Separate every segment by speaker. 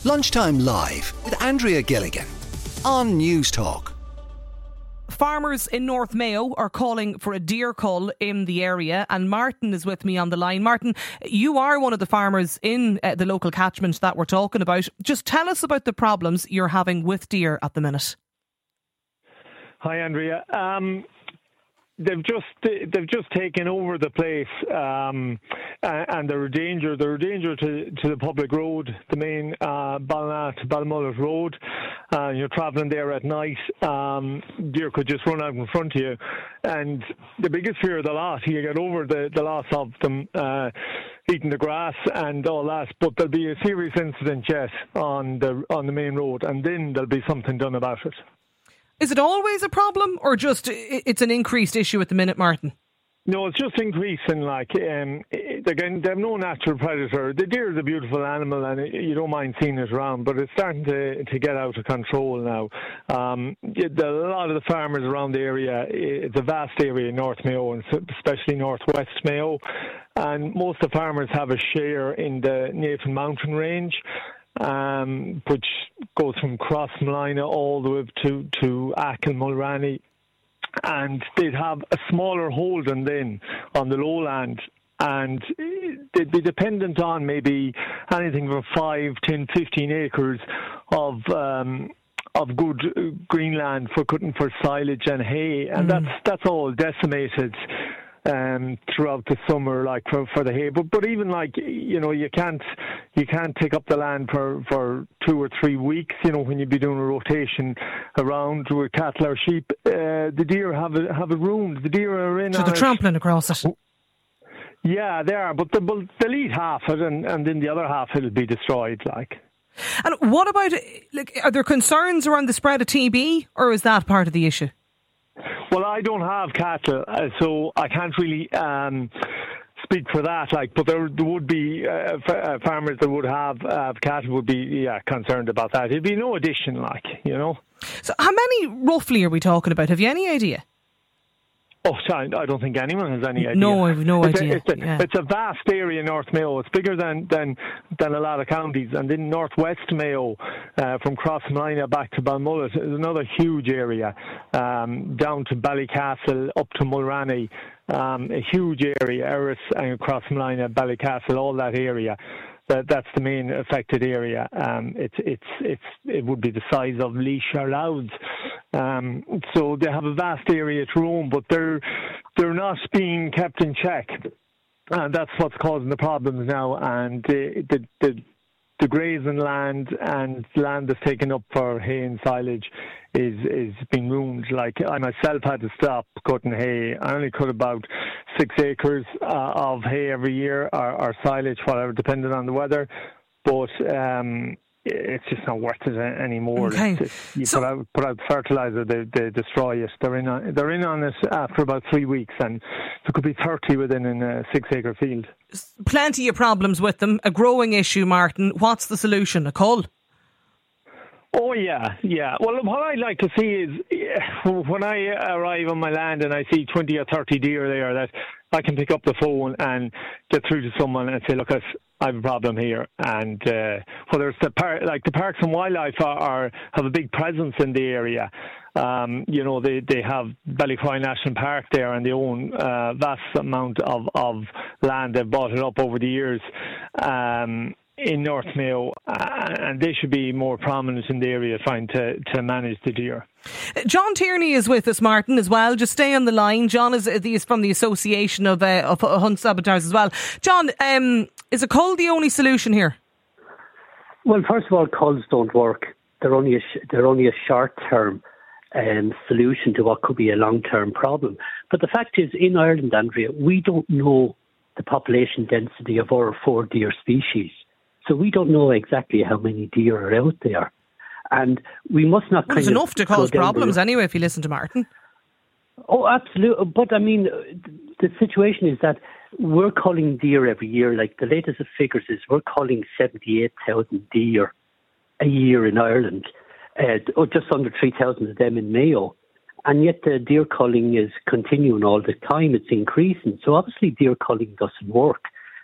Speaker 1: Lunchtime Live with Andrea Gilligan on News Talk.
Speaker 2: Farmers in North Mayo are calling for a deer cull in the area, and Martin is with me on the line. Martin, you are one of the farmers in the local catchment that we're talking about. Just tell us about the problems you're having with deer at the minute.
Speaker 3: Hi, Andrea. They've just taken over the place, and they're a danger. They're a danger to the public road, the main Ballina to Balmullet road. You're travelling there at night. Deer could just run out in front of you, and the biggest fear of the lot, you get over the loss of them eating the grass and all that, but there'll be a serious incident yet on the main road, and then there'll be something done about it.
Speaker 2: Is it always a problem, or just it's an increased issue at the minute, Martin?
Speaker 3: No, it's just increasing. Again, they have no natural predator. The deer is a beautiful animal, and you don't mind seeing it around, but it's starting to get out of control now. A lot of the farmers around the area, it's a vast area in North Mayo, and especially Northwest Mayo, and most of the farmers have a share in the Navan Mountain Range, which goes from Crossmolina all the way up to Achill Mulranny, and they'd have a smaller holding then on the lowland, and they'd be dependent on maybe anything from 5, 10, 15 acres of good greenland for cutting for silage and hay, and that's all decimated throughout the summer, for the hay. But even you can't take up the land for 2 or 3 weeks. When you'd be doing a rotation around with cattle or sheep, the deer have it ruined. The deer are in. So
Speaker 2: they're trampling across it.
Speaker 3: Yeah, they are. But they'll eat half it, and then the other half it'll be destroyed.
Speaker 2: And what about are there concerns around the spread of TB, or is that part of the issue?
Speaker 3: Well, I don't have cattle, so I can't really speak for that. But there would be farmers that would have cattle would be concerned about that. It'd be no addition,
Speaker 2: So, how many roughly are we talking about? Have you any idea?
Speaker 3: Oh, sorry, I don't think anyone has any idea.
Speaker 2: No, I have no idea.
Speaker 3: It's a vast area in North Mayo. It's bigger than a lot of counties. And then Northwest Mayo, from Crossmolina back to Balmullet, is another huge area. Down to Ballycastle, up to Mulranny, a huge area. Erris and Crossmolina, Ballycastle, all that area. That's the main affected area. It would be the size of Laois or Louth. So they have a vast area to roam, but they're not being kept in check, and that's what's causing the problems now. And the grazing land and land that's taken up for hay and silage is being ruined. I myself had to stop cutting hay. I only cut about 6 acres of hay every year, or silage, whatever, depending on the weather. But it's just not worth it anymore.
Speaker 2: Okay.
Speaker 3: Put out fertiliser, they destroy it. They're in on it after about 3 weeks, and there could be 30 within a 6 acre field.
Speaker 2: Plenty of problems with them. A growing issue, Martin. What's the solution? A cull?
Speaker 3: Oh, yeah. Well, what I'd like to see is when I arrive on my land and I see 20 or 30 deer there, that I can pick up the phone and get through to someone and say, look, I have a problem here. And whether it's the Parks and Wildlife have a big presence in the area. They have Ballycroy National Park there, and they own a vast amount of land. They've bought it up over the years. In North Mayo, and they should be more prominent in the area trying to manage the deer.
Speaker 2: John Tierney is with us, Martin, as well. Just stay on the line. John is from the Association of Hunt Saboteurs as well. John, is a cull the only solution here?
Speaker 4: Well, first of all, culls don't work. They're only a short-term solution to what could be a long-term problem. But the fact is, in Ireland, Andrea, we don't know the population density of our 4 deer species. So we don't know exactly how many deer are out there. And we must not
Speaker 2: There's enough to cause problems anyway, if you listen to Martin.
Speaker 4: Oh, absolutely. But I mean, the situation is that we're culling deer every year. The latest of figures is we're culling 78,000 deer a year in Ireland, just under 3,000 of them in Mayo. And yet the deer culling is continuing all the time. It's increasing. So obviously deer culling doesn't work.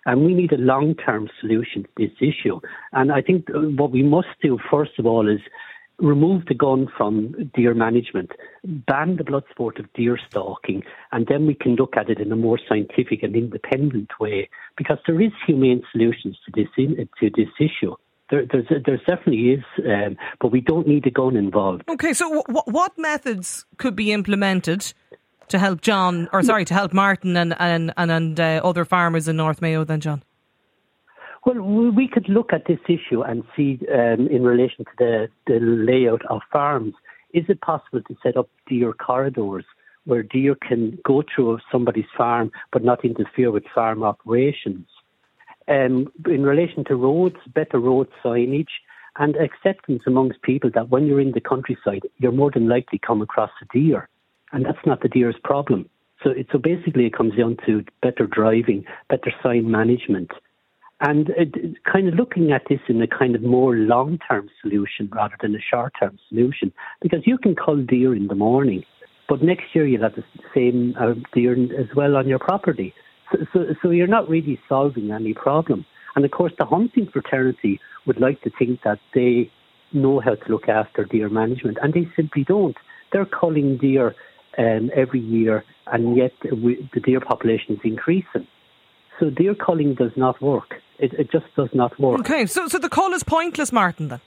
Speaker 4: And we need a long-term solution to this issue. And I think what we must do, first of all, is remove the gun from deer management, ban the blood sport of deer stalking, and then we can look at it in a more scientific and independent way, because there is humane solutions to this issue. There definitely is, but we don't need a gun involved.
Speaker 2: Okay, so what methods could be implemented to help to help Martin and other farmers in North Mayo then, John?
Speaker 4: Well, we could look at this issue and see, in relation to the layout of farms, is it possible to set up deer corridors where deer can go through somebody's farm but not interfere with farm operations? In relation to roads, better road signage and acceptance amongst people that when you're in the countryside, you're more than likely come across a deer. And that's not the deer's problem. So basically it comes down to better driving, better sign management. And kind of looking at this in a kind of more long-term solution rather than a short-term solution. Because you can cull deer in the morning, but next year you'll have the same deer as well on your property. So you're not really solving any problem. And of course, the hunting fraternity would like to think that they know how to look after deer management, and they simply don't. They're culling deer every year, and yet the deer population is increasing. So deer culling does not work. It just does not work.
Speaker 2: Okay, so the cull is pointless, Martin, then?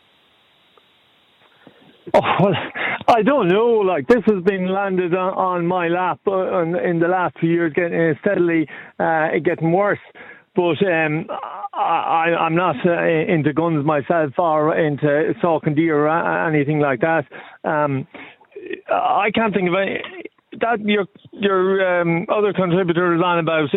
Speaker 3: Oh, well, I don't know. Like, this has been landed on my lap in the last few years, steadily getting worse. But I'm not into guns myself or into stalking deer or anything like that. I can't think of any. That your other contributor is on about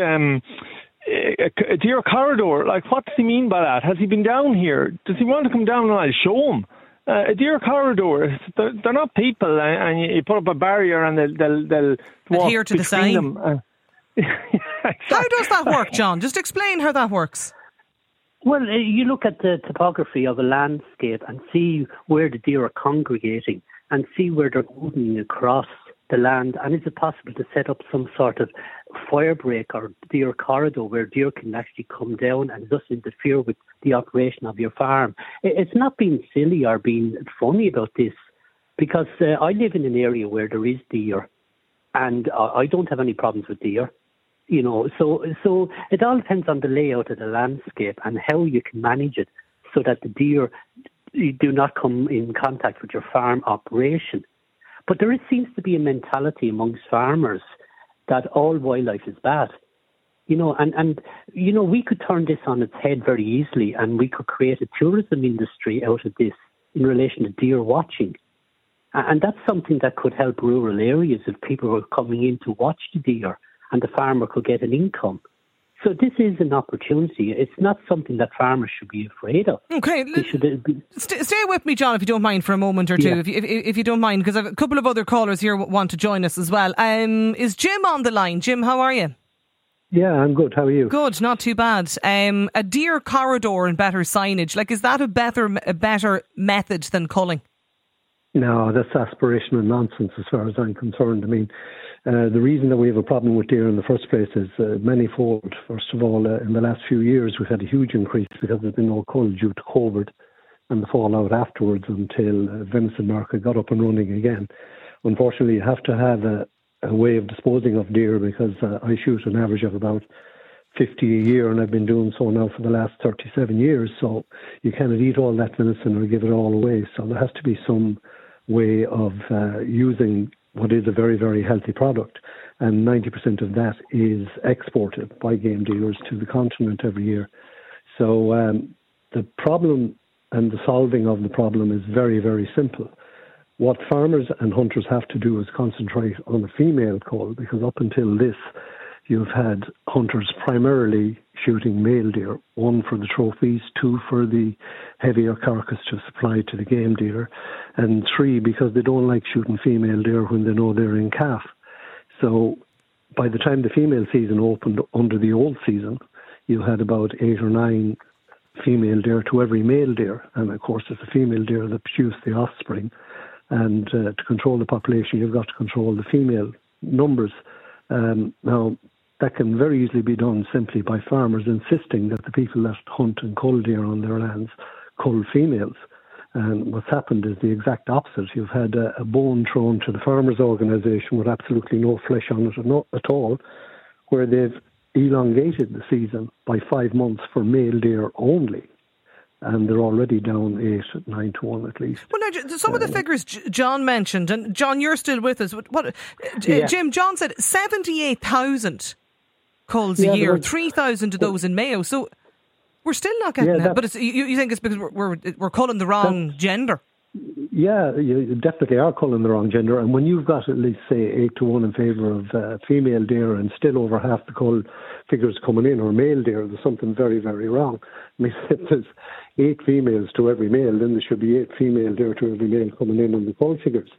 Speaker 3: a deer corridor. Like, what does he mean by that? Has he been down here? Does he want to come down and I'll show him? A deer corridor, they're not people, and you put up a barrier and they'll walk
Speaker 2: adhere to the sign.
Speaker 3: Them. Exactly.
Speaker 2: How does that work, John? Just explain how that works.
Speaker 4: Well, you look at the topography of a landscape and see where the deer are congregating and see where they're moving across the land. And is it possible to set up some sort of fire break or deer corridor where deer can actually come down and thus interfere with the operation of your farm? It's not being silly or being funny about this, because I live in an area where there is deer, and I don't have any problems with deer. You know, so it all depends on the layout of the landscape and how you can manage it so that the deer do not come in contact with your farm operation. But there seems to be a mentality amongst farmers that all wildlife is bad. You know, and you know, we could turn this on its head very easily, and we could create a tourism industry out of this in relation to deer watching. And that's something that could help rural areas if people were coming in to watch the deer, and the farmer could get an income. So this is an opportunity. It's not something that farmers should be afraid of.
Speaker 2: Okay, stay with me, John, if you don't mind, for a moment or two, yeah. if you don't mind, because I have a couple of other callers here want to join us as well. Is Jim on the line? Jim, how are you?
Speaker 5: Yeah, I'm good. How are you?
Speaker 2: Good, not too bad. A deer corridor and better signage, like, is that a better method than culling?
Speaker 5: No, that's aspirational nonsense as far as I'm concerned. I mean, the reason that we have a problem with deer in the first place is manifold. First of all, in the last few years, we've had a huge increase because there's been no cull due to COVID and the fallout afterwards until venison market got up and running again. Unfortunately, you have to have a way of disposing of deer, because I shoot an average of about 50 a year, and I've been doing so now for the last 37 years. So you cannot eat all that venison or give it all away. So there has to be some way of using what is a very, very healthy product. And 90% of that is exported by game dealers to the continent every year. So the problem and the solving of the problem is very, very simple. What farmers and hunters have to do is concentrate on the female cull, because up until this, you've had hunters primarily shooting male deer, one for the trophies, two for the heavier carcass to supply to the game dealer, and three because they don't like shooting female deer when they know they're in calf. So by the time the female season opened under the old season, you had about 8 or 9 female deer to every male deer, and of course it's the female deer that produce the offspring. And to control the population, you've got to control the female numbers. Now, that can very easily be done simply by farmers insisting that the people that hunt and cull deer on their lands cull females. And what's happened is the exact opposite. You've had a bone thrown to the farmers' organisation with absolutely no flesh on it at all, where they've elongated the season by 5 months for male deer only. And they're already down 9 to 1 at least.
Speaker 2: Well, now, some of the figures John mentioned, and John, you're still with us. Jim, John said 78,000 culls a year, 3,000 of those in Mayo. So we're still not getting that. But you think it's because we're culling the wrong gender?
Speaker 5: Yeah, you definitely are culling the wrong gender. And when you've got at least, say, 8 to 1 in favour of female deer and still over half the cull figures coming in are male deer, there's something very, very wrong. I mean, if there's 8 females to every male, then there should be 8 female deer to every male coming in on the cull figures.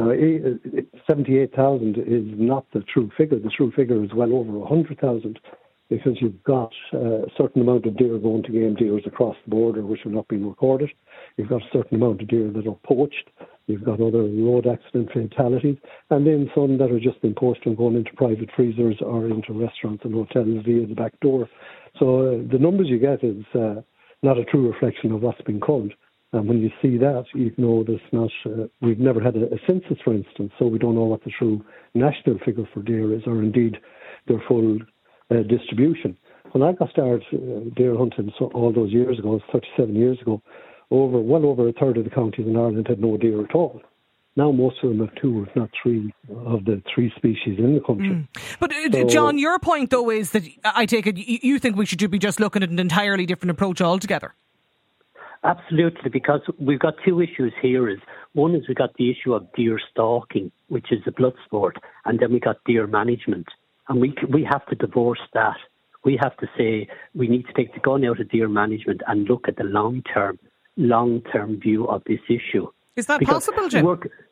Speaker 5: 78,000 is not the true figure. The true figure is well over 100,000. Because you've got a certain amount of deer going to game deers across the border which have not been recorded. You've got a certain amount of deer that are poached. You've got other road accident fatalities. And then some that are just been poached and going into private freezers or into restaurants and hotels via the back door. So the numbers you get is not a true reflection of what's been culled. And when you see that, you know there's not. We've never had a census, for instance, so we don't know what the true national figure for deer is, or indeed their full distribution. When I got started deer hunting all those years ago, 37 years ago, well over a third of the counties in Ireland had no deer at all. Now most of them have 2, if not 3, of the 3 species in the country.
Speaker 2: But John, your point though is that I take it you think we should be just looking at an entirely different approach altogether.
Speaker 4: Absolutely, because we've got 2 issues here. One is we've got the issue of deer stalking, which is a blood sport, and then we got deer management. And we have to divorce that. We have to say we need to take the gun out of deer management and look at the long-term view of this issue.
Speaker 2: Is that possible, Jim?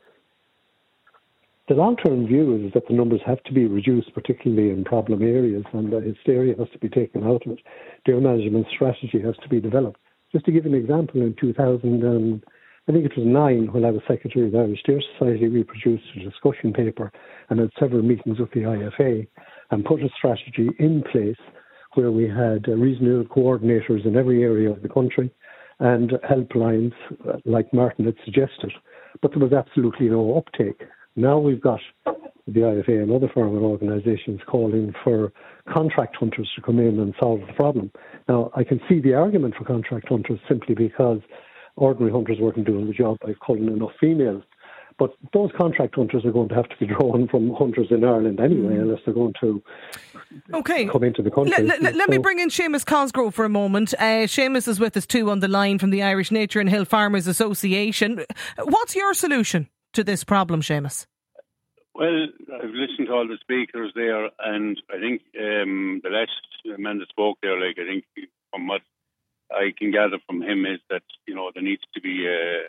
Speaker 5: The long-term view is that the numbers have to be reduced, particularly in problem areas, and hysteria has to be taken out of it. Deer management strategy has to be developed. Just to give an example, in 2009, when I was Secretary of the Irish Deer Society, we produced a discussion paper and had several meetings with the IFA and put a strategy in place where we had regional coordinators in every area of the country and helplines like Martin had suggested. But there was absolutely no uptake. Now we've got the IFA and other farmer organisations calling for contract hunters to come in and solve the problem. Now, I can see the argument for contract hunters simply because ordinary hunters weren't doing the job by culling enough females. But those contract hunters are going to have to be drawn from hunters in Ireland anyway, unless they're going to come into the country.
Speaker 2: Let me bring in Seamus Cosgrove for a moment. Seamus is with us too on the line from the Irish Nature and Hill Farmers Association. What's your solution to this problem, Seamus?
Speaker 6: Well, I've listened to all the speakers there, and I think the last man that spoke there, I think from what I can gather from him is that, there needs to be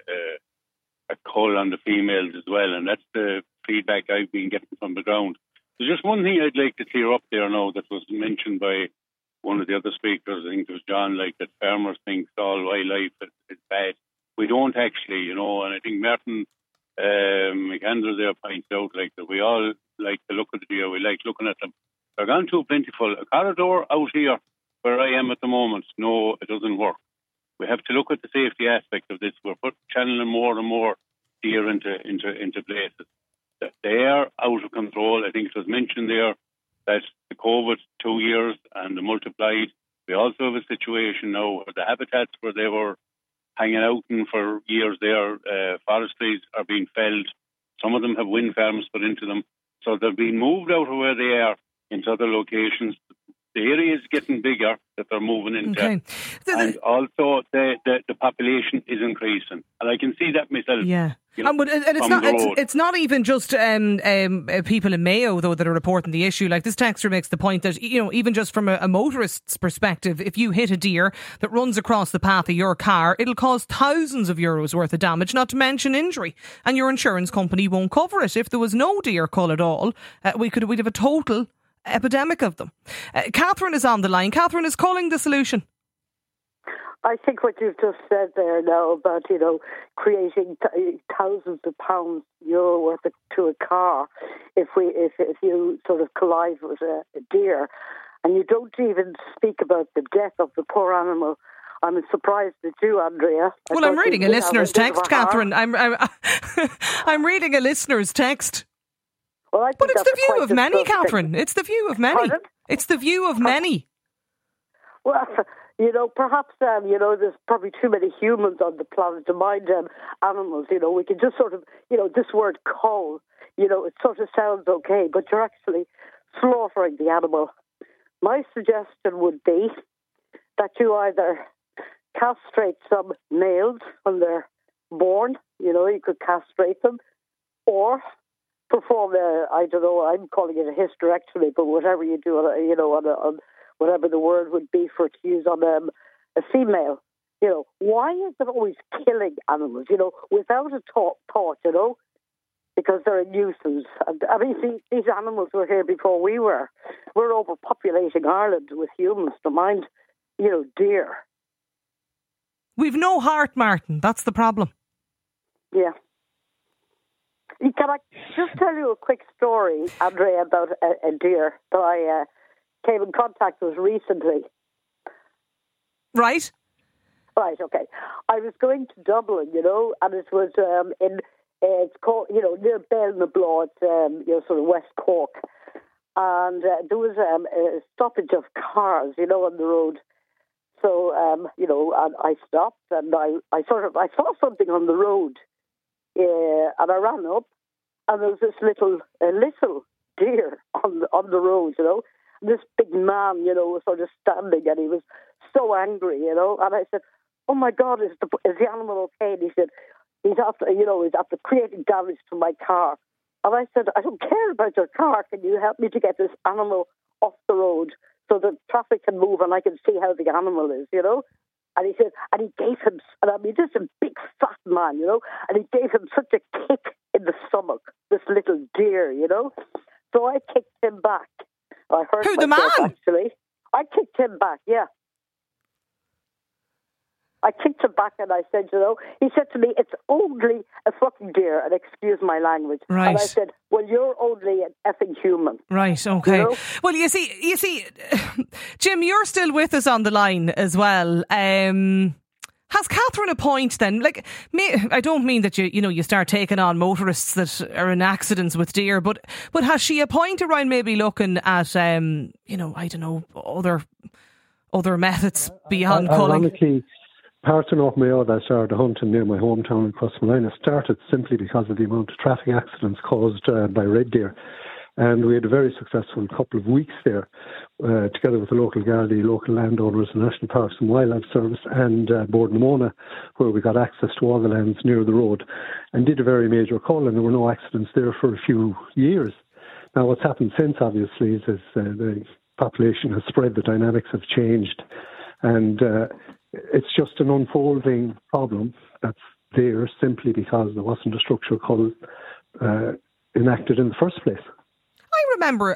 Speaker 6: a cull on the females as well, and that's the feedback I've been getting from the ground. There's just one thing I'd like to clear up there now that was mentioned by one of the other speakers. I think it was John, that farmers think all wildlife is bad. We don't actually, and I think Martin McAndrew there points out that we all like to look at the deer, we like looking at them. They're gone too plentiful. A corridor out here where I am at the moment, no, it doesn't work. We have to look at the safety aspect of this. We're channeling more and more deer into places. They are out of control. I think it was mentioned there that the COVID 2 years and the multiplied. We also have a situation now where the habitats where they were hanging out in for years there, forest trees are being felled. Some of them have wind farms put into them. So they're being moved out of where they are into other locations. The area is getting bigger that they're moving into. Okay. And also the population is increasing. And I can see that myself. Yeah.
Speaker 2: But it's not even just people in Mayo, though, that are reporting the issue. This texter makes the point that, even just from a motorist's perspective, if you hit a deer that runs across the path of your car, it'll cause thousands of euros worth of damage, not to mention injury. And your insurance company won't cover it. If there was no deer cull at all, we'd have a total epidemic of them. Catherine is on the line. Catherine, is culling the solution?
Speaker 7: I think what you've just said there now about, creating thousands of pounds, euro worth to a car, if you sort of collide with a deer, and you don't even speak about the death of the poor animal. I'm surprised at you, Andrea.
Speaker 2: Well, I'm reading a listener's text, Catherine. I'm reading a listener's text.
Speaker 7: Well,
Speaker 2: but it's the view of many, Catherine. It's the view of many.
Speaker 7: Pardon?
Speaker 2: It's the view of many.
Speaker 7: Well, perhaps, there's probably too many humans on the planet to mind animals. We can just sort of, this word cull, it sort of sounds okay, but you're actually slaughtering the animal. My suggestion would be that you either castrate some males when they're born, you could castrate them, or perform I'm calling it a hysterectomy, but whatever you do, on whatever the word would be for it to use on a female. Why is it always killing animals, without a thought, because they're a nuisance. I mean, these animals were here before we were. We're overpopulating Ireland with humans to mind, deer.
Speaker 2: We've no heart, Martin. That's the problem.
Speaker 7: Yeah. Can I just tell you a quick story, Andrea, about a deer that I came in contact with recently?
Speaker 2: Right.
Speaker 7: Right, okay. I was going to Dublin, and it was it's called, near Belnablaw, it's, sort of West Cork. And there was a stoppage of cars, on the road. So, and I stopped and I saw something on the road. And I ran up, and there was this little deer on the road, And this big man, was sort of standing, and he was so angry, And I said, "Oh my God, is the animal okay?" And he said, "He's after creating damage to my car." And I said, "I don't care about your car. Can you help me to get this animal off the road so that traffic can move and I can see how the animal is, And he said, and he gave him, and I mean, this is a big fat man, and he gave him such a kick in the stomach, this little deer, So I kicked him back. I hurt
Speaker 2: Who, the
Speaker 7: myself,
Speaker 2: man?
Speaker 7: actually. I kicked him back, yeah. I kicked him back and I said, he said to me, "It's only a fucking deer," and excuse my language.
Speaker 2: Right.
Speaker 7: And I said, "Well, you're only an effing human."
Speaker 2: Right, okay. Well, you see, Jim, you're still with us on the line as well. Has Catherine a point then? Like, I don't mean that you start taking on motorists that are in accidents with deer, but has she a point around maybe looking at, I don't know, other methods beyond culling?
Speaker 5: Ironically, parts of North Mayo that started hunting near my hometown in Crossmolina started simply because of the amount of traffic accidents caused by red deer. And we had a very successful couple of weeks there, together with the local Gardaí, local landowners, the National Parks and Wildlife Service and Bord Namona, where we got access to all the lands near the road and did a very major cull, and there were no accidents there for a few years. Now, what's happened since, obviously, is the population has spread, the dynamics have changed, and it's just an unfolding problem that's there simply because there wasn't a structural cull enacted in the first place.
Speaker 2: I remember,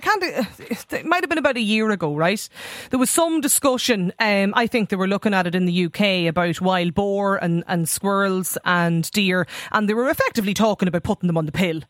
Speaker 2: it might have been about a year ago, right? There was some discussion, I think they were looking at it in the UK, about wild boar and squirrels and deer, and they were effectively talking about putting them on the pill.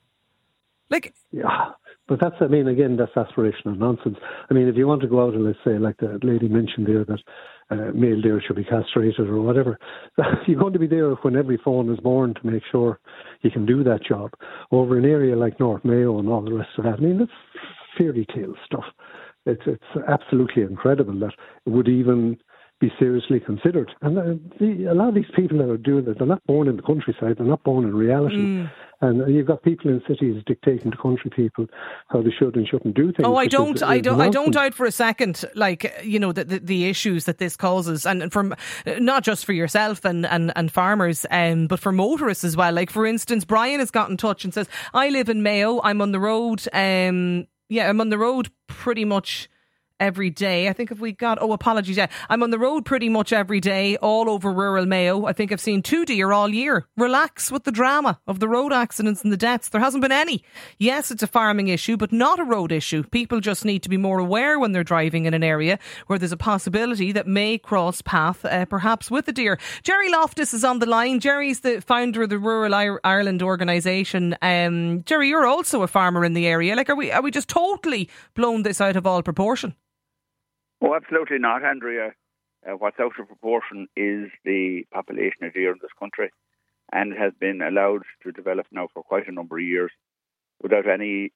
Speaker 5: Yeah, but that's aspirational nonsense. I mean, if you want to go out and, let's say, like the lady mentioned there, that male deer should be castrated or whatever, you're going to be there when every fawn is born to make sure you can do that job. Over an area like North Mayo and all the rest of that, I mean, that's fairy tale stuff. It's absolutely incredible that it would even be seriously considered. And a lot of these people that are doing it, they're not born in the countryside, they're not born in reality. And you've got people in cities dictating to country people how they should and shouldn't do things.
Speaker 2: Oh, I don't doubt for a second, the issues that this causes, and from not just for yourself and farmers, but for motorists as well. Like, for instance, Brian has got in touch and says, "I live in Mayo. I'm on the road. I'm on the road pretty much every day. I think if we got, apologies, yeah. I'm on the road pretty much every day, all over rural Mayo. I think I've seen 2 deer all year. Relax with the drama of the road accidents and the deaths. There hasn't been any. Yes, it's a farming issue, but not a road issue. People just need to be more aware when they're driving in an area where there's a possibility that may cross path, perhaps with a deer. Jerry Loftus is on the line. Jerry's the founder of the Rural Ireland organisation. Jerry, you're also a farmer in the area. Like, are we just totally blown this out of all proportion?
Speaker 8: Oh, absolutely not, Andrea. What's out of proportion is the population of deer in this country, and it has been allowed to develop now for quite a number of years without it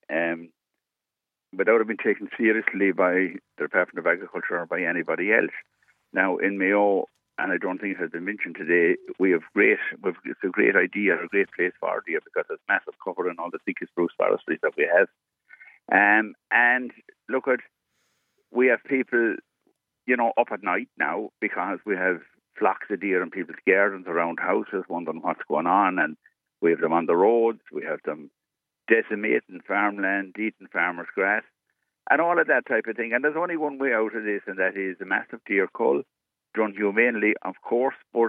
Speaker 8: being taken seriously by the Department of Agriculture or by anybody else. Now, in Mayo, and I don't think it has been mentioned today, it's a great idea, a great place for deer because it's massive cover in all the thickest spruce forestries that we have. And look at, we have people, up at night now because we have flocks of deer in people's gardens around houses wondering what's going on, and we have them on the roads, we have them decimating farmland, eating farmers' grass, and all of that type of thing. And there's only one way out of this, and that is a massive deer cull, done humanely, of course, but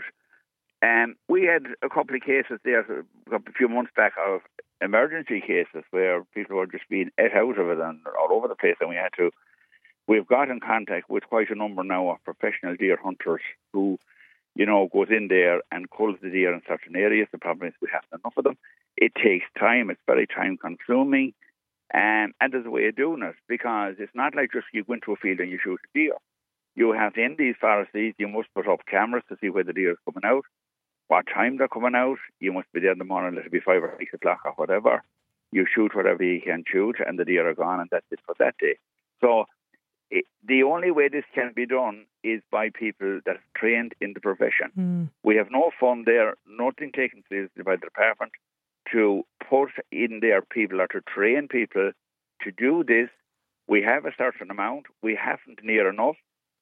Speaker 8: we had a couple of cases there a few months back of emergency cases where people were just being ate out of it and all over the place, and we've got in contact with quite a number now of professional deer hunters who, goes in there and culls the deer in certain areas. The problem is we haven't enough of them. It takes time. It's very time consuming. And there's a way of doing it, because it's not like just you go into a field and you shoot a deer. You have to, in these forests, you must put up cameras to see where the deer is coming out, what time they're coming out. You must be there in the morning, it'll be 5 or 6 o'clock or whatever. You shoot whatever you can shoot, and the deer are gone, and that's it for that day. So the only way this can be done is by people that are trained in the profession. We have no fund there, nothing taken seriously by the department to put in there people or to train people to do this. We have a certain amount. We haven't near enough.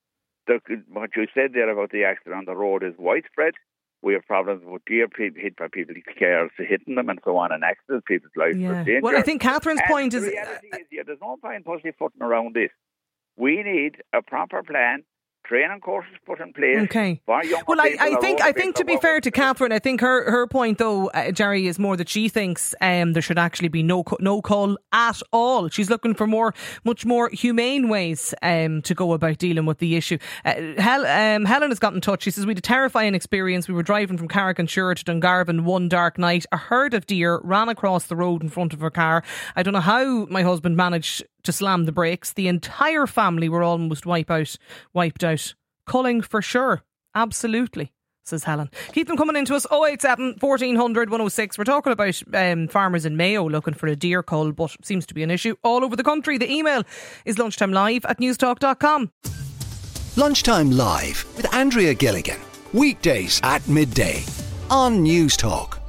Speaker 8: What you said there about the accident on the road is widespread. We have problems with deer hit by people's cars hitting them and so on, and accidents, people's lives are danger.
Speaker 2: Well, I think Catherine's point is...
Speaker 8: The reality is, there's no point pussyfooting around this. We need a proper plan, training courses put in place.
Speaker 2: Okay.
Speaker 8: For young
Speaker 2: well, I think to be fair to Catherine, I think her point though, Jerry, is more that she thinks there should actually be no cull at all. She's looking for much more humane ways to go about dealing with the issue. Helen has got in touch. She says, we had a terrifying experience. We were driving from Carrick-on-Suir to Dungarvan one dark night. A herd of deer ran across the road in front of her car. I don't know how my husband managed to slam the brakes. The entire family were almost wiped out. Culling for sure. Absolutely, says Helen. Keep them coming into us. 087 1400 106. We're talking about farmers in Mayo looking for a deer cull, but it seems to be an issue all over the country. The email is lunchtimelive@newstalk.com.
Speaker 1: Lunchtime Live with Andrea Gilligan. Weekdays at midday on Newstalk.